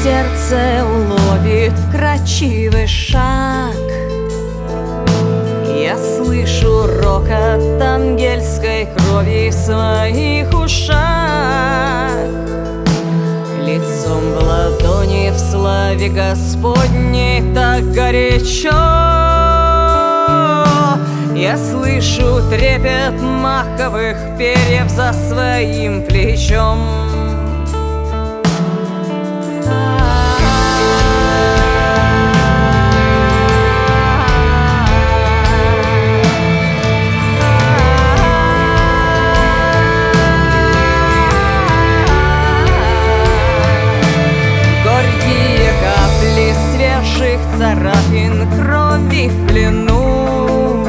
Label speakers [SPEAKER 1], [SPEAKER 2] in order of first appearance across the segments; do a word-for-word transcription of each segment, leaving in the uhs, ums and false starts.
[SPEAKER 1] сердце уловит вкрадчивый шаг. Я слышу рокот ангельской крови в своих ушах. Лицом в ладони в славе Господней так горячо. Я слышу трепет маховых перьев за своим плечом. Царапин крови в плену.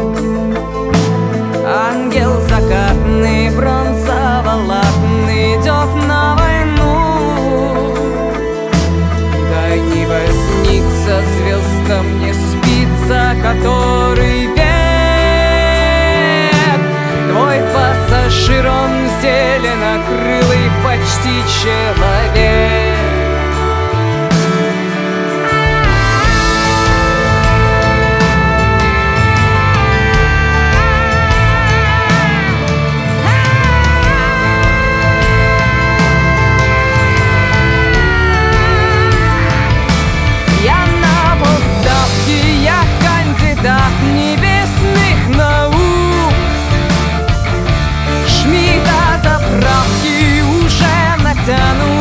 [SPEAKER 1] Ангел закатный, бронзово-латный, идет на войну. Дай не возниться звездам, не спится который век. Твой пассажир, он зеленокрылый, почти человек. Небесных наук Шмида заправки уже натянут.